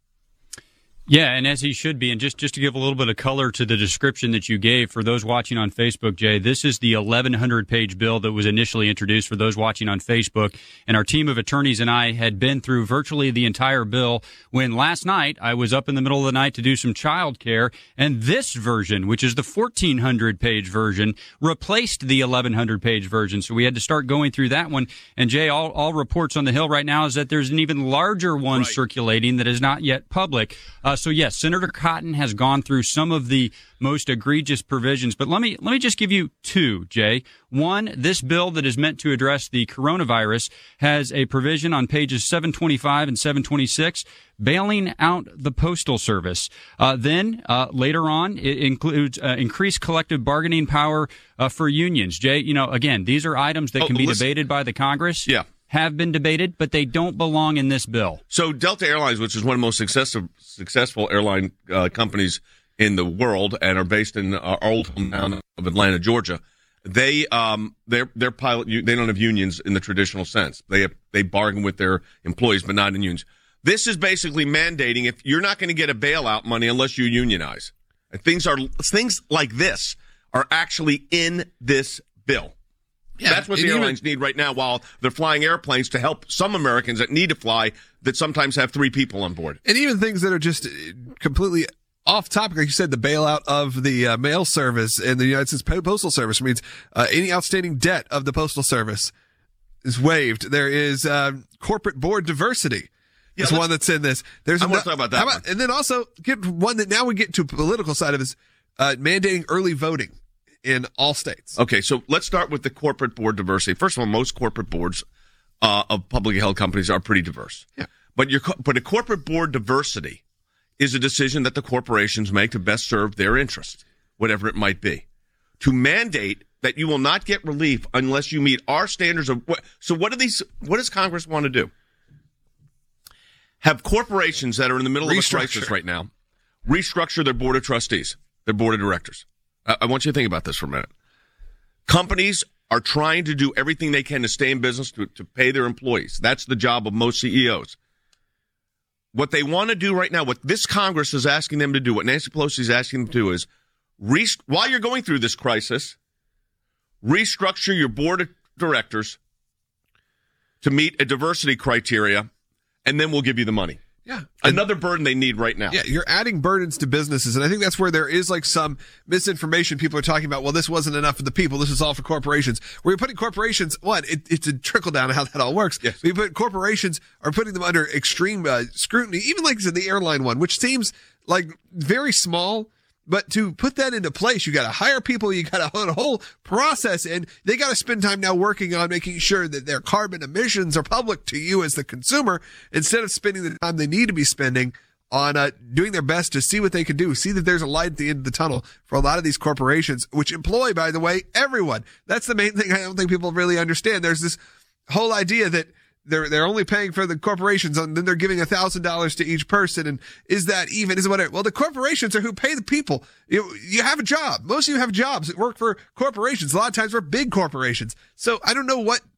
Yeah, and as he should be. And just, just to give a little bit of color to the description that you gave for those watching on Facebook, Jay, this is the eleven hundred page bill that was initially introduced for those watching on Facebook. And our team of attorneys and I had been through virtually the entire bill when last night I was up in the middle of the night to do some child care. And this version, which is the fourteen hundred page version, replaced the eleven hundred page version. So we had to start going through that one. And Jay, all, all reports on the Hill right now is that there's an even larger one right. circulating that is not yet public. Uh, So yes, Senator Cotton has gone through some of the most egregious provisions, but let me let me just give you two, Jay. One, this bill that is meant to address the coronavirus has a provision on pages seven twenty-five and seven twenty-six bailing out the Postal Service. Uh, then uh, later on, it includes uh, increased collective bargaining power uh, for unions. Jay, you know, again, these are items that oh, can be listen. debated by the Congress. Yeah. Have been debated, but they don't belong in this bill. So Delta Airlines, which is one of the most successful successful airline uh, companies in the world, and are based in our old hometown of Atlanta, Georgia, they um their their pilot they don't have unions in the traditional sense. They have, they bargain with their employees, but not in unions. This is basically mandating if you're not going to get a bailout money unless you unionize. And things are things like this are actually in this bill. Yeah, that's what the airlines even, need right now while they're flying airplanes to help some Americans that need to fly that sometimes have three people on board. And even things that are just completely off topic, like you said, the bailout of the uh, mail service and the United States Postal Service means uh, any outstanding debt of the Postal Service is waived. There is uh, corporate board diversity. Yeah, is one that's in this. There's I want to talk about that. About, and then also get one that now we get to political side of is uh, mandating early voting in all states. Okay, so let's start with the corporate board diversity. First of all, most corporate boards uh, of publicly held companies are pretty diverse. Yeah. But your but a corporate board diversity is a decision that the corporations make to best serve their interest, whatever it might be. To mandate that you will not get relief unless you meet our standards of what, so what do these what does Congress want to do? Have corporations that are in the middle of a crisis right now restructure their board of trustees, their board of directors. I want you to think about this for a minute. Companies are trying to do everything they can to stay in business, to, to pay their employees. That's the job of most C E Os. What they want to do right now, what this Congress is asking them to do, what Nancy Pelosi is asking them to do is, re- while you're going through this crisis, restructure your board of directors to meet a diversity criteria, and then we'll give you the money. Yeah. Another burden they need right now. Yeah, you're adding burdens to businesses. And I think that's where there is like some misinformation. People are talking about, well, this wasn't enough for the people. This is all for corporations. Where you're putting corporations, one, it, it's a trickle down how that all works. Yes. We put corporations are putting them under extreme uh, scrutiny, even like the airline one, which seems like very small. But to put that into place, you got to hire people. You got to put a whole process in. They got to spend time now working on making sure that their carbon emissions are public to you as the consumer, instead of spending the time they need to be spending on uh, doing their best to see what they can do, see that there's a light at the end of the tunnel for a lot of these corporations, which employ, by the way, everyone. That's the main thing I don't think people really understand. There's this whole idea that They're they're only paying for the corporations, and then they're giving a thousand dollars to each person. And is that even? Is it whatever? Well, the corporations are who pay the people. You you have a job. Most of you have jobs that work for corporations. A lot of times we're big corporations. So I don't know what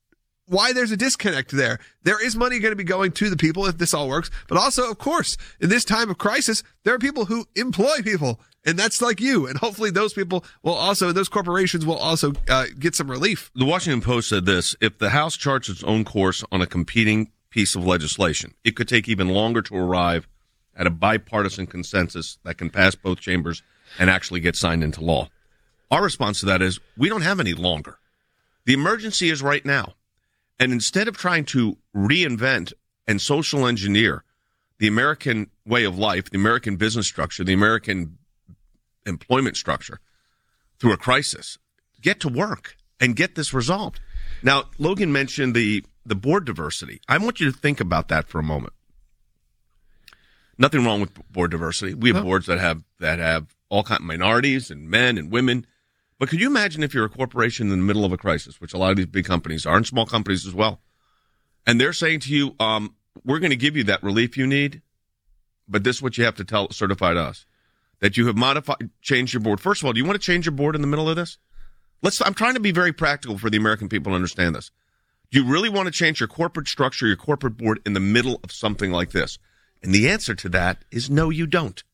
why there's a disconnect there. There is money going to be going to the people if this all works. But also, of course, in this time of crisis, there are people who employ people. And that's like you. And hopefully those people will also, those corporations will also uh, get some relief. The Washington Post said this: if the House charts its own course on a competing piece of legislation, it could take even longer to arrive at a bipartisan consensus that can pass both chambers and actually get signed into law. Our response to that is we don't have any longer. The emergency is right now. And instead of trying to reinvent and social engineer the American way of life, the American business structure, the American employment structure through a crisis, get to work and get this resolved. Now, Logan mentioned the, the board diversity. I want you to think about that for a moment. Nothing wrong with board diversity. We have no. boards that have that have all kinds of minorities and men and women. But could you imagine if you're a corporation in the middle of a crisis, which a lot of these big companies are, and small companies as well, and they're saying to you, um, we're going to give you that relief you need, but this is what you have to tell certify to us, that you have modified, changed your board. First of all, do you want to change your board in the middle of this? Let's. I'm trying to be very practical for the American people to understand this. Do you really want to change your corporate structure, your corporate board in the middle of something like this? And the answer to that is no, you don't.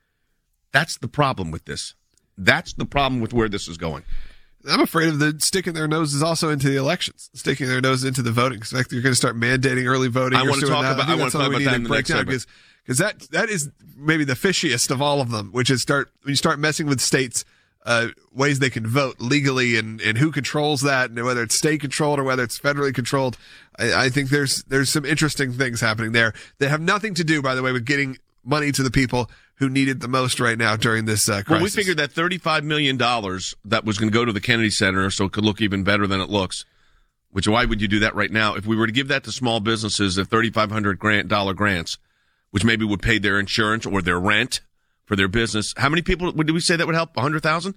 That's the problem with this. That's the problem with where this is going. I'm afraid of the sticking their noses also into the elections, sticking their nose into the voting. In fact, you're going to start mandating early voting. I want to talk about. I, I want to talk about that in the next segment. Because that that is maybe the fishiest of all of them, which is start when you start messing with states, uh, ways they can vote legally and, and who controls that, and whether it's state controlled or whether it's federally controlled. I, I think there's there's some interesting things happening there that have nothing to do, by the way, with getting money to the people who need it the most right now during this uh, crisis. Well, we figured that thirty-five million dollars that was going to go to the Kennedy Center so it could look even better than it looks, which why would you do that right now? If we were to give that to small businesses at thirty-five hundred dollars grants, which maybe would pay their insurance or their rent for their business, how many people did we say that would help? one hundred thousand?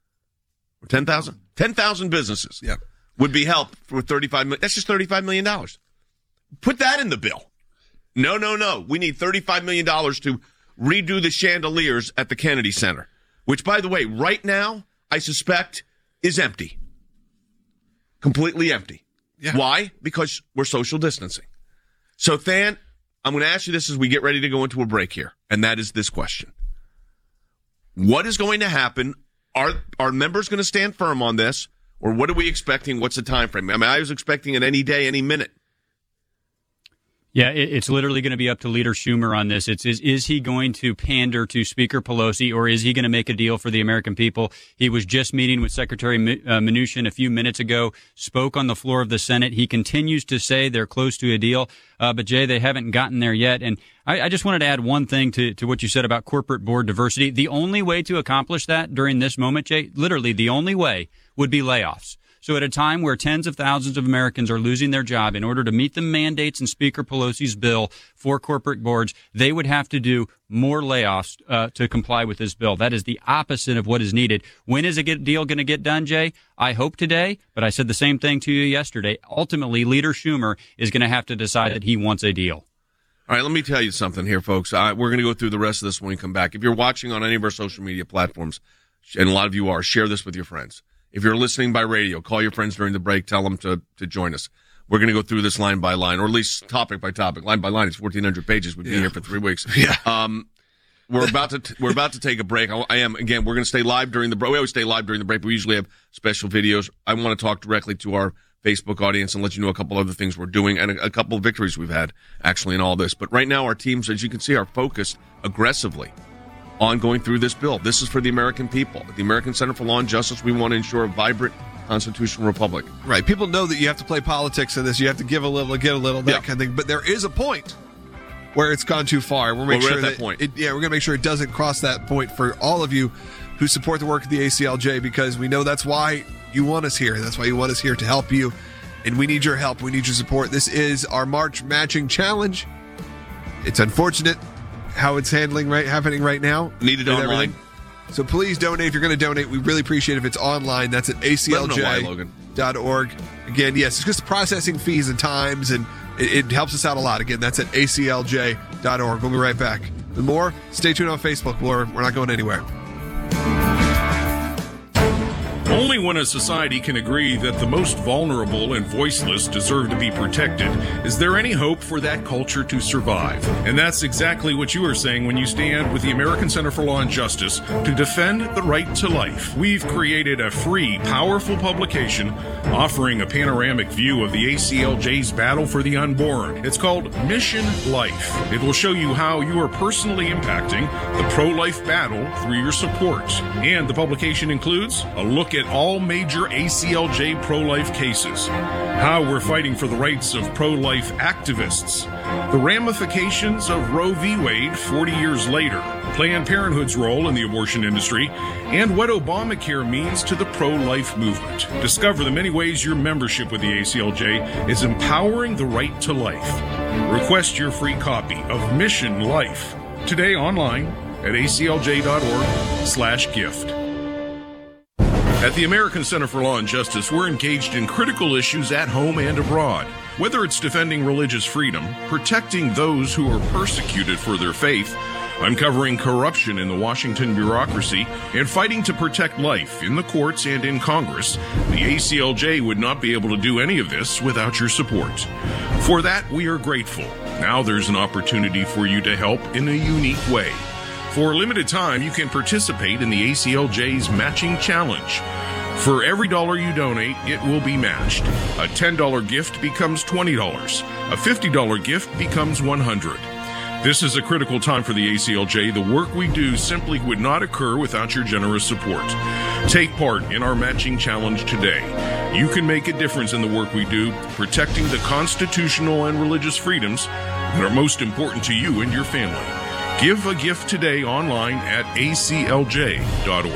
Or ten thousand? ten thousand businesses yeah. would be helped for thirty-five million dollars. That's just thirty-five million dollars. Put that in the bill. No, no, no. We need thirty-five million dollars to redo the chandeliers at the Kennedy Center, which, by the way, right now, I suspect is empty. Completely empty. Yeah. Why? Because we're social distancing. So, Than, I'm going to ask you this as we get ready to go into a break here, and that is this question. What is going to happen? Are, are members going to stand firm on this, or what are we expecting? What's the time frame? I mean, I was expecting it any day, any minute. Yeah, it's literally going to be up to Leader Schumer on this. It's is, is he going to pander to Speaker Pelosi, or is he going to make a deal for the American people? He was just meeting with Secretary Mnuchin a few minutes ago, spoke on the floor of the Senate. He continues to say they're close to a deal, uh, but, Jay, they haven't gotten there yet. And I, I just wanted to add one thing to, to what you said about corporate board diversity. The only way to accomplish that during this moment, Jay, literally the only way would be layoffs. So at a time where tens of thousands of Americans are losing their job, in order to meet the mandates in Speaker Pelosi's bill for corporate boards, they would have to do more layoffs uh, to comply with this bill. That is the opposite of what is needed. When is a deal going to get done, Jay? I hope today, but I said the same thing to you yesterday. Ultimately, Leader Schumer is going to have to decide that he wants a deal. All right, let me tell you something here, folks. Uh, we're going to go through the rest of this when we come back. If you're watching on any of our social media platforms, and a lot of you are, share this with your friends. If you're listening by radio, call your friends during the break. Tell them to, to join us. We're going to go through this line by line, or at least topic by topic. Line by line, it's fourteen hundred pages. We've been yeah. here for three weeks. Yeah. Um, we're about to, t- we're about to take a break. I, I am, again, we're going to stay live during the break. We always stay live during the break, but we usually have special videos. I want to talk directly to our Facebook audience and let you know a couple other things we're doing and a, a couple of victories we've had actually in all this. But right now, our teams, as you can see, are focused aggressively on going through this bill. This is for the American people. At the American Center for Law and Justice, we want to ensure a vibrant constitutional republic. Right. People know that you have to play politics in this. You have to give a little, get a little, that yeah. kind of thing. But there is a point where it's gone too far. We'll make well, we're sure at that, that point. It, yeah, we're going to make sure it doesn't cross that point for all of you who support the work of the A C L J, because we know that's why you want us here. That's why you want us here to help you. And we need your help. We need your support. This is our March Matching Challenge. It's unfortunate how it's handling right happening right now. Needed online. Everything. So please donate if you're going to donate. We really appreciate it if it's online. That's at A C L J dot org. Again, yes, it's just processing fees and times, and it, it helps us out a lot. Again, that's at A C L J dot org. We'll be right back. With more, stay tuned on Facebook. We're, we're not going anywhere. Only when a society can agree that the most vulnerable and voiceless deserve to be protected is there any hope for that culture to survive. And that's exactly what you are saying when you stand with the American Center for Law and Justice to defend the right to life. We've created a free, powerful publication offering a panoramic view of the A C L J's battle for the unborn. It's called Mission Life. It will show you how you are personally impacting the pro-life battle through your support. And the publication includes a look at all major A C L J pro-life cases, how we're fighting for the rights of pro-life activists, the ramifications of Roe v. Wade forty years later, Planned Parenthood's role in the abortion industry, and what Obamacare means to the pro-life movement. Discover the many ways your membership with the A C L J is empowering the right to life. Request your free copy of Mission Life today online at A C L J dot org slash gift. At the American Center for Law and Justice, we're engaged in critical issues at home and abroad. Whether it's defending religious freedom, protecting those who are persecuted for their faith, uncovering corruption in the Washington bureaucracy, and fighting to protect life in the courts and in Congress, the A C L J would not be able to do any of this without your support. For that, we are grateful. Now there's an opportunity for you to help in a unique way. For a limited time, you can participate in the A C L J's Matching Challenge. For every dollar you donate, it will be matched. A ten dollar gift becomes twenty dollars. A fifty dollar gift becomes one hundred dollars. This is a critical time for the A C L J. The work we do simply would not occur without your generous support. Take part in our Matching Challenge today. You can make a difference in the work we do, protecting the constitutional and religious freedoms that are most important to you and your family. Give a gift today online at A C L J dot org.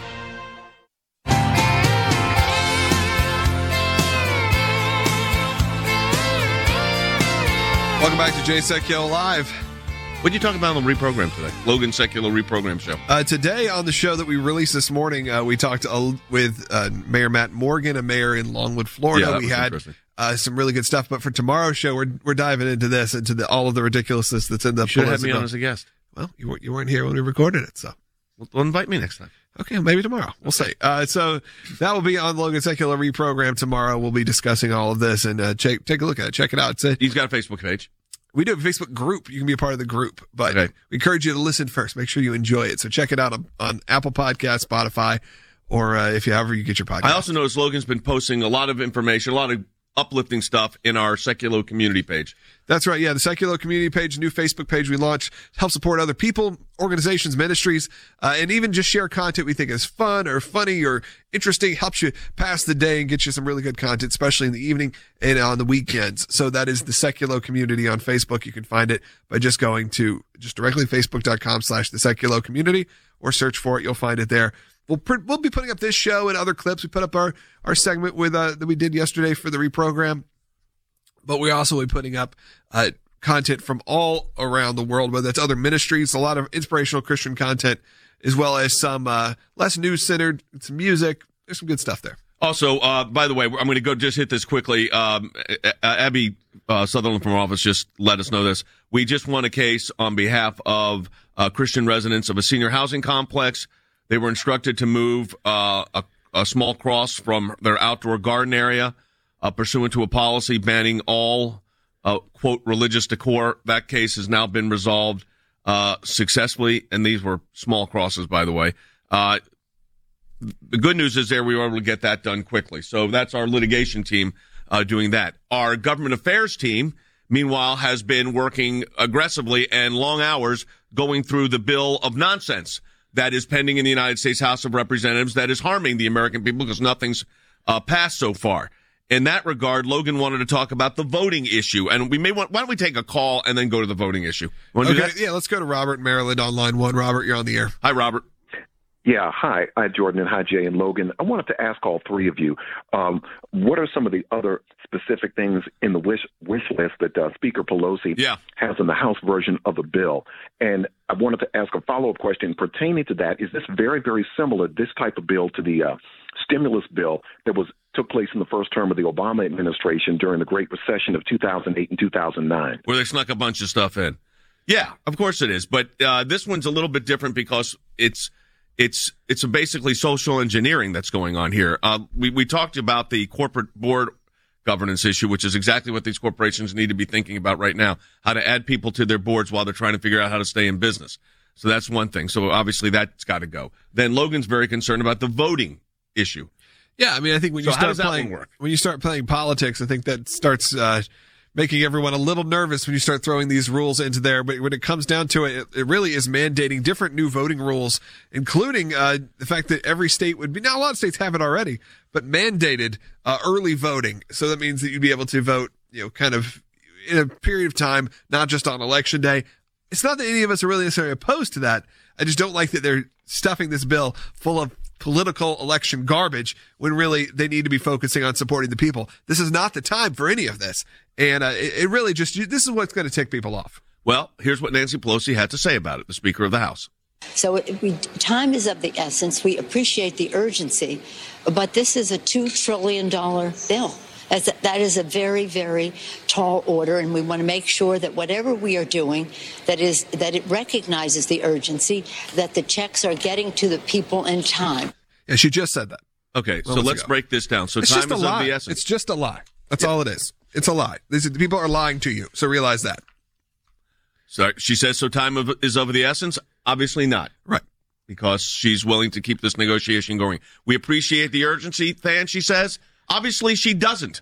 Welcome back to Jay Sekulow Live. What did you talk about on the reprogram today? Logan Sekulow reprogram show. Uh, today on the show that we released this morning, uh, we talked uh, with uh, Mayor Matt Morgan, a mayor in Longwood, Florida. Yeah, we had uh, some really good stuff. But for tomorrow's show, we're we're diving into this, into the, all of the ridiculousness that's in the. You should have had me political- on as a guest. Well, you weren't, you weren't here when we recorded it, so. Well, well, invite me next time. Okay, maybe tomorrow. We'll see. Uh, so that will be on Logan Sekulow reprogram tomorrow. We'll be discussing all of this and uh, check, take a look at it. Check it out. It's a, He's got a Facebook page. We do have a Facebook group. You can be a part of the group, but Okay. we encourage you to listen first. Make sure you enjoy it. So check it out on, on Apple Podcasts, Spotify, or uh, if you however you get your podcast. I also noticed Logan's been posting a lot of information, a lot of uplifting stuff in our Sekulow community page. That's right. Yeah, the Sekulow community page, new Facebook page we launched, help support other people, organizations, ministries, uh, and even just share content we think is fun or funny or interesting. Helps you pass the day and get you some really good content, especially in the evening and on the weekends. So that is the Sekulow community on Facebook. You can find it by just going to just directly facebook.com slash the Sekulow community or search for it. You'll find it there. We'll print, we'll be putting up this show and other clips. We put up our, our segment with uh, that we did yesterday for the reprogram. But we also will be putting up uh, content from all around the world, whether that's other ministries, a lot of inspirational Christian content, as well as some uh, less news-centered, some music. There's some good stuff there. Also, uh, by the way, I'm going to go just hit this quickly. Um, Abby uh, Sutherland from our office just let us know this. We just won a case on behalf of uh, Christian residents of a senior housing complex. They were instructed to move uh, a, a small cross from their outdoor garden area uh, pursuant to a policy banning all, uh, quote, religious decor. That case has now been resolved uh, successfully, and these were small crosses, by the way. Uh, the good news is there we were able to get that done quickly. So that's our litigation team uh, doing that. Our government affairs team, meanwhile, has been working aggressively and long hours going through the bill of nonsense that is pending in the United States House of Representatives that is harming the American people because nothing's uh, passed so far. In that regard, Logan wanted to talk about the voting issue, and we may want. Why don't we take a call and then go to the voting issue? Want to Okay, do that? yeah, let's go to Robert in Maryland on line one. Robert, you're on the air. Hi, Robert. Yeah, hi, hi, Jordan, and hi, Jay and Logan. I wanted to ask all three of you, um, what are some of the other specific things in the wish wish list that uh, Speaker Pelosi yeah. has in the House version of the bill? And I wanted to ask a follow-up question pertaining to that. Is this very, very similar, this type of bill, to the uh, stimulus bill that was took place in the first term of the Obama administration during the Great Recession of two thousand eight and two thousand nine? Where they snuck a bunch of stuff in. Yeah, of course it is. But uh, this one's a little bit different because it's it's it's a basically social engineering that's going on here. Uh, we we talked about the corporate board governance issue, which is exactly what these corporations need to be thinking about right now: how to add people to their boards while they're trying to figure out how to stay in business. So that's one thing. So obviously that's got to go. Then Logan's very concerned about the voting issue. Yeah, I mean, I think when So you how start does that playing one work? when you start playing politics, I think that starts uh, making everyone a little nervous when you start throwing these rules into there. But when it comes down to it, it, it really is mandating different new voting rules, including uh, the fact that every state would be, now a lot of states have it already, but mandated uh, early voting. So that means that you'd be able to vote, you know, kind of in a period of time, not just on election day. It's not that any of us are really necessarily opposed to that. I just don't like that they're stuffing this bill full of political election garbage when really they need to be focusing on supporting the people. This is not the time for any of this. And uh, it, it really just, this is what's going to tick people off. Well, here's what Nancy Pelosi had to say about it, the Speaker of the House. So it, we, time is of the essence. We appreciate the urgency, but this is a two trillion dollars bill. As a, that is a very, very tall order, and we want to make sure that whatever we are doing, that is that it recognizes the urgency, that the checks are getting to the people in time. Yeah, she just said that. Okay, so Moments let's ago. break this down. So It's time just a is lie. of the essence. It's just a lie. That's Yeah. all it is. It's a lie. These are, the people are lying to you, so realize that. So she says, so time of, is of the essence? Obviously not. Right. Because she's willing to keep this negotiation going. We appreciate the urgency, Than, she says. Obviously she doesn't.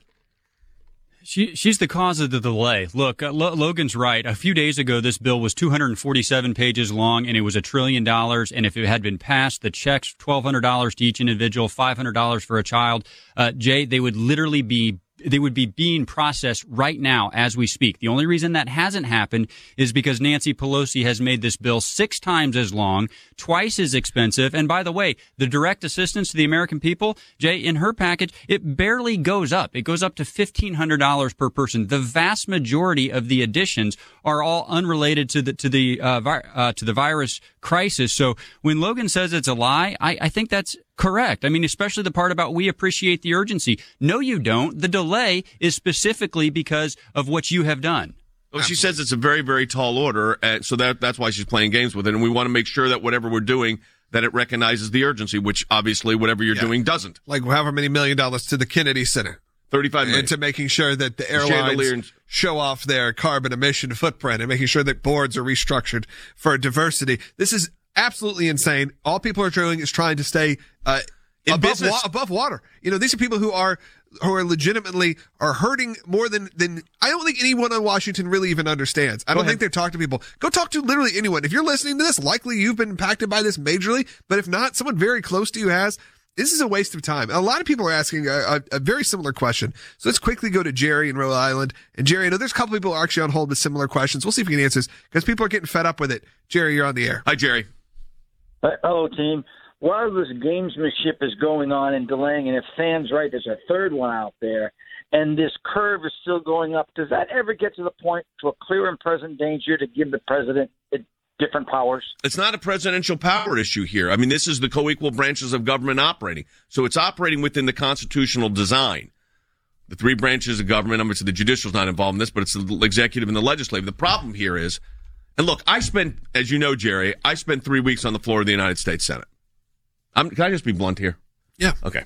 She, she's the cause of the delay. Look, uh, Lo- Logan's right. A few days ago, this bill was two hundred forty-seven pages long, and it was a trillion dollars. And if it had been passed, the checks, twelve hundred dollars to each individual, five hundred dollars for a child, uh, Jay, they would literally be they would be being processed right now as we speak. The only reason that hasn't happened is because Nancy Pelosi has made this bill six times as long, twice as expensive. And by the way, the direct assistance to the American people, Jay, in her package, it barely goes up. It goes up to fifteen hundred dollars per person. The vast majority of the additions are all unrelated to the to the uh, vi- uh, to the virus crisis. So when Logan says it's a lie, I, I think that's correct. I mean, especially the part about we appreciate the urgency. No, you don't. The delay is specifically because of what you have done. Well, she says it's a very, very tall order, and so that that's why she's playing games with it. And we want to make sure that whatever we're doing, that it recognizes the urgency, which obviously whatever you're Yeah. doing doesn't. Like however many million dollars to the Kennedy Center. thirty-five million. And to making sure that the airlines Chandeliers. show off their carbon emission footprint and making sure that boards are restructured for diversity. This is absolutely insane. All people are doing is trying to stay uh, In above, business. wa- above water. You know, these are people who are who are legitimately are hurting more than than I don't think anyone on Washington really even understands. I Go don't ahead. think they're talking to people. Go talk to literally anyone. If you're listening to this, likely you've been impacted by this majorly, but if not, someone very close to you has. This is a waste of time. A lot of people are asking a, a, a very similar question. So let's quickly go to Jerry in Rhode Island. And Jerry, I know there's a couple people who are actually on hold with similar questions. We'll see if we can answer this because people are getting fed up with it. Jerry, you're on the air. Hi, Jerry. Uh, Hello, team. While this gamesmanship is going on and delaying, and if Than's right, there's a third one out there, and this curve is still going up, does that ever get to the point to a clear and present danger to give the president different powers? It's not a presidential power issue here. I mean, this is the co-equal branches of government operating. So it's operating within the constitutional design. The three branches of government, obviously the judicial is not involved in this, but it's the executive and the legislative. The problem here is, and look, I spent, as you know, Jerry, I spent three weeks on the floor of the United States Senate. I'm, can I just be blunt here? Yeah. Okay.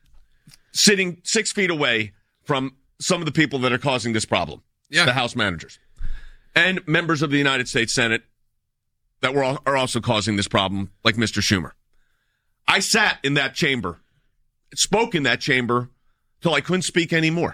Sitting six feet away from some of the people that are causing this problem. Yeah. The House managers. And members of the United States Senate that were are also causing this problem, like Mister Schumer. I sat in that chamber, spoke in that chamber till I couldn't speak anymore.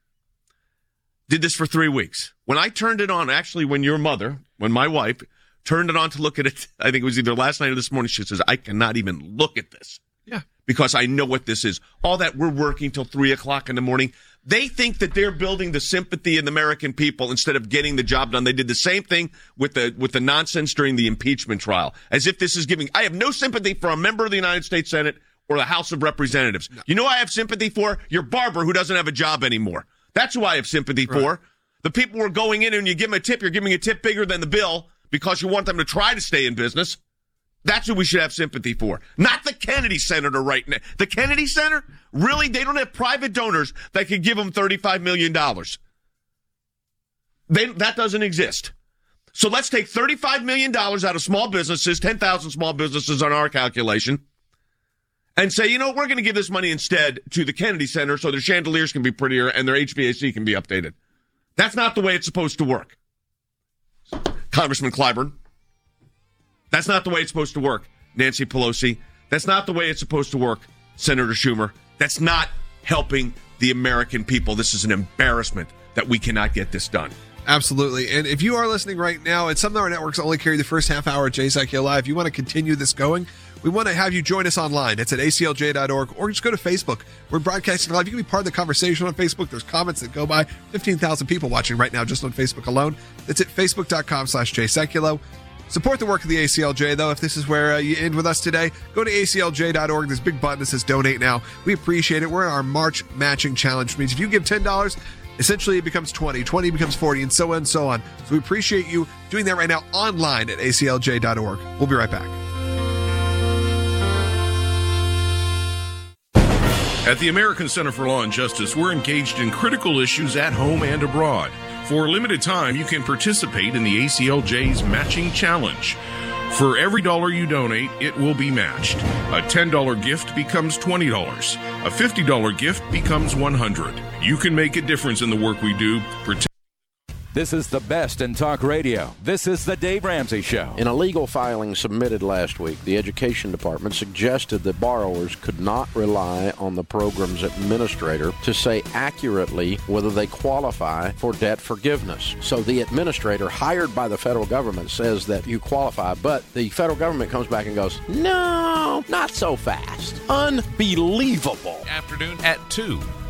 Did this for three weeks. When I turned it on, actually, when your mother, when my wife turned it on to look at it, I think it was either last night or this morning, she says, I cannot even look at this. Yeah. Because I know what this is. All that we're working till three o'clock in the morning. They think that they're building the sympathy in the American people instead of getting the job done. They did the same thing with the with the nonsense during the impeachment trial, as if this is giving. I have no sympathy for a member of the United States Senate or the House of Representatives. No. You know who I have sympathy for? Your barber who doesn't have a job anymore. That's who I have sympathy right. for. The people who are going in and you give them a tip, you're giving a tip bigger than the bill because you want them to try to stay in business. That's who we should have sympathy for. Not the Kennedy Center right now. The Kennedy Center? Really? They don't have private donors that could give them thirty-five million dollars. They, that doesn't exist. So let's take thirty-five million dollars out of small businesses, ten thousand small businesses on our calculation, and say, you know, we're going to give this money instead to the Kennedy Center so their chandeliers can be prettier and their H V A C can be updated. That's not the way it's supposed to work. Congressman Clyburn. That's not the way it's supposed to work. Nancy Pelosi. That's not the way it's supposed to work. Senator Schumer. That's not helping the American people. This is an embarrassment that we cannot get this done. Absolutely. And if you are listening right now, and some of our networks only carry the first half hour of Jay Sekulow Live, if you want to continue this going, we want to have you join us online. It's at A C L J dot org, or just go to Facebook. We're broadcasting live. You can be part of the conversation on Facebook. There's comments that go by. fifteen thousand people watching right now just on Facebook alone. It's at facebook.com slash Jay Sekulow. Support the work of the A C L J, though. If this is where uh, you end with us today, go to A C L J dot org. There's a big button that says Donate Now. We appreciate it. We're in our March matching challenge, which means if you give ten dollars, essentially it becomes twenty, twenty becomes forty, and so on and so on. So we appreciate you doing that right now online at A C L J dot org. We'll be right back. At the American Center for Law and Justice, we're engaged in critical issues at home and abroad. For a limited time, you can participate in the A C L J's Matching Challenge. For every dollar you donate, it will be matched. A ten dollars gift becomes twenty dollars. A fifty dollars gift becomes one hundred dollars. You can make a difference in the work we do. Protect- This is the best in talk radio. This is the Dave Ramsey Show. In a legal filing submitted last week, the Education Department suggested that borrowers could not rely on the program's administrator to say accurately whether they qualify for debt forgiveness. So the administrator hired by the federal government says that you qualify, but the federal government comes back and goes, no, not so fast. Unbelievable. Afternoon at two